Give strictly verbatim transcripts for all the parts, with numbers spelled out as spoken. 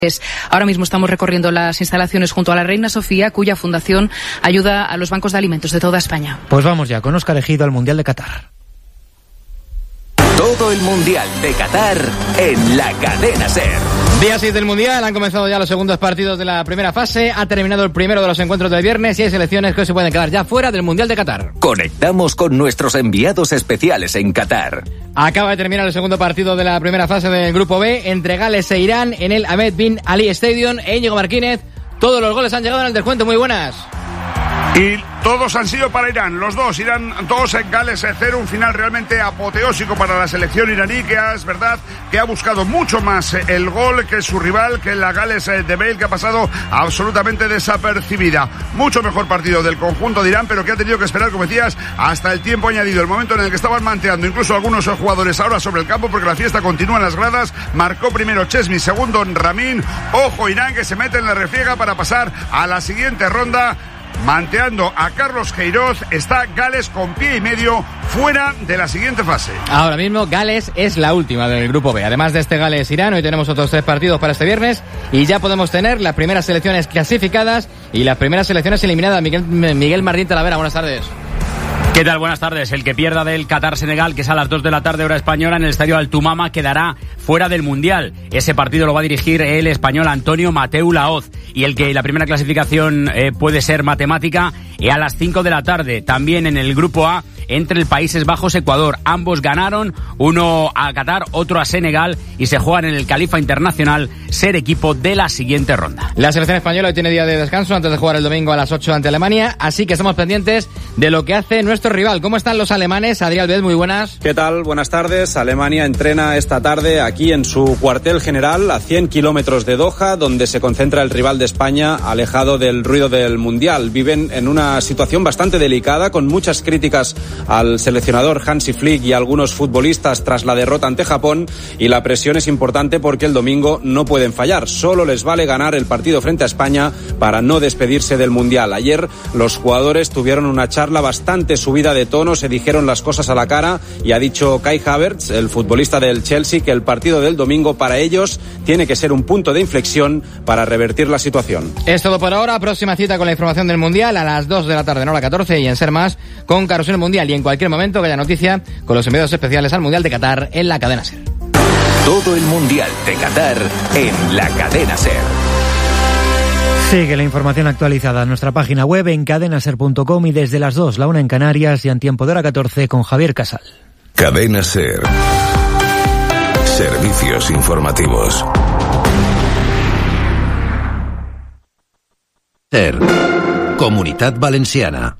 Ahora mismo estamos recorriendo las instalaciones junto a la Reina Sofía, cuya fundación ayuda a los bancos de alimentos de toda España. Pues vamos ya con Óscar Ejido al Mundial de Qatar. Todo el Mundial de Qatar en la cadena SER. Día seis del Mundial, han comenzado ya los segundos partidos de la primera fase, ha terminado el primero de los encuentros del viernes y hay selecciones que se pueden quedar ya fuera del Mundial de Qatar. Conectamos con nuestros enviados especiales en Qatar. Acaba de terminar el segundo partido de la primera fase del Grupo B entre Gales e Irán en el Ahmed Bin Ali Stadium. E Íñigo Martínez, todos los goles han llegado en el descuento. Muy buenas. Y todos han sido para Irán, los dos, Irán dos, Gales cero, un final realmente apoteósico para la selección iraní, que es verdad que ha buscado mucho más el gol que su rival, que la Gales de Bale, que ha pasado absolutamente desapercibida. Mucho mejor partido del conjunto de Irán, pero que ha tenido que esperar, como decías, hasta el tiempo añadido, el momento en el que estaban manteando incluso algunos jugadores ahora sobre el campo, porque la fiesta continúa en las gradas. Marcó primero Chesney, segundo Ramin. Ojo Irán, que se mete en la refriega para pasar a la siguiente ronda. Manteando a Carlos Queiroz, está Gales con pie y medio fuera de la siguiente fase. Ahora mismo Gales es la última del Grupo B. Además de este Gales-Irán, hoy tenemos otros tres partidos para este viernes y ya podemos tener las primeras selecciones clasificadas y las primeras selecciones eliminadas. Miguel, Miguel Martín Talavera, buenas tardes. ¿Qué tal? Buenas tardes. El que pierda del Qatar-Senegal, que es a las dos de la tarde hora española en el estadio Altumama, quedará fuera del Mundial. Ese partido lo va a dirigir el español Antonio Mateu Laoz. Y el que la primera clasificación eh, puede ser matemática, y a las cinco de la tarde, también en el Grupo A, entre el Países Bajos-Ecuador. Ambos ganaron, uno a Qatar, otro a Senegal, y se juegan en el Califa Internacional ser equipo de la siguiente ronda. La selección española hoy tiene día de descanso antes de jugar el domingo a las ocho ante Alemania, así que estamos pendientes de lo que hace nuestro rival. ¿Cómo están los alemanes? Adrián Alves, muy buenas. ¿Qué tal? Buenas tardes. Alemania entrena esta tarde aquí en su cuartel general a cien kilómetros de Doha, donde se concentra el rival de España, alejado del ruido del Mundial. Viven en una situación bastante delicada, con muchas críticas al seleccionador Hansi Flick y a algunos futbolistas tras la derrota ante Japón, y la presión es importante porque el domingo no pueden fallar. Solo les vale ganar el partido frente a España para no despedirse del Mundial. Ayer los jugadores tuvieron una charla bastante subida de tono, se dijeron las cosas a la cara, y ha dicho Kai Havertz, el futbolista del Chelsea, que el partido del domingo para ellos tiene que ser un punto de inflexión para revertir la situación. Es todo por ahora. Próxima cita con la información del Mundial a las dos de la tarde en hora catorce, y en Ser Más con Carrusel Mundial, y en cualquier momento que haya noticia con los enviados especiales al Mundial de Qatar en la cadena SER. Todo el Mundial de Qatar en la cadena SER. Sigue la información actualizada en nuestra página web en cadena ser punto com y desde las dos, la una en Canarias, y en tiempo de hora catorce con Javier Casal. Cadena SER. Servicios informativos. SER. Comunitat Valenciana.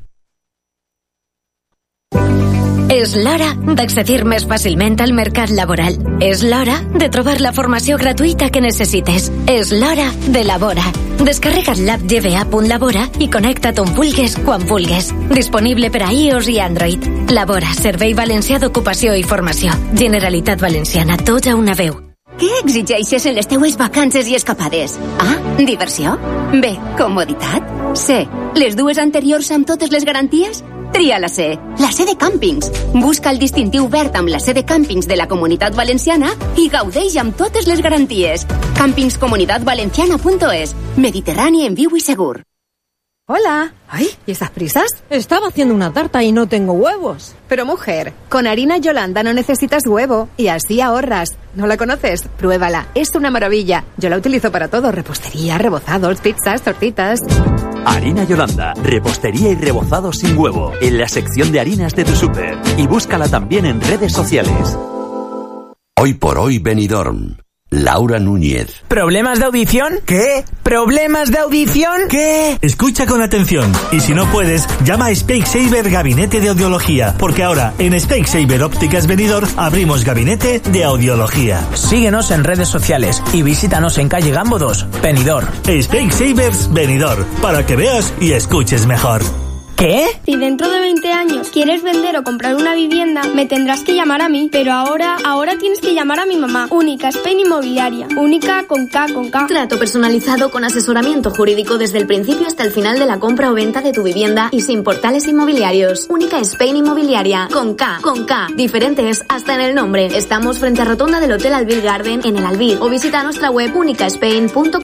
És l'hora d'accedir més fàcilment al mercat laboral. És l'hora de trobar la formació gratuïta que necessites. És l'hora de Labora. Descarrega't l'app ge ve a punt labora i connecta't on vulgues, quan vulgues. Disponible per a iOS i Android. Labora, Servei Valencià d'Ocupació i Formació. Generalitat Valenciana, tots a una veu. Què exigeixes en les teues vacances i escapades? A. Diversió. B. Comoditat. C. Les dues anteriors amb totes les garanties? Tria la C, la C de càmpings. Busca el distintiu verd amb la C de càmpings de la Comunitat Valenciana i gaudeix amb totes les garanties. càmpings comunitat valenciana punto es. Mediterrani en viu i segur. Hola. Ay, ¿y esas prisas? Estaba haciendo una tarta y no tengo huevos. Pero mujer, con harina Yolanda no necesitas huevo y así ahorras. ¿No la conoces? Pruébala, es una maravilla. Yo la utilizo para todo, repostería, rebozados, pizzas, tortitas. Harina Yolanda, repostería y rebozado sin huevo, en la sección de harinas de tu súper. Y búscala también en redes sociales. Hoy por hoy Benidorm. Laura Núñez. ¿Problemas de audición? ¿Qué? ¿Problemas de audición? ¿Qué? Escucha con atención y si no puedes, llama a Specsavers Gabinete de Audiología, porque ahora en Specsavers Ópticas Benidorm abrimos gabinete de audiología. Síguenos en redes sociales y visítanos en calle Gambo dos, Benidorm. Specsavers Benidorm, para que veas y escuches mejor. ¿Qué? Si dentro de veinte años quieres vender o comprar una vivienda, me tendrás que llamar a mí. Pero ahora, ahora tienes que llamar a mi mamá. Única Spain Inmobiliaria. Única con K, con K. Trato personalizado con asesoramiento jurídico desde el principio hasta el final de la compra o venta de tu vivienda y sin portales inmobiliarios. Única Spain Inmobiliaria. Con K, con K. Diferentes hasta en el nombre. Estamos frente a rotonda del Hotel Albir Garden en el Albir. O visita nuestra web única spain punto com.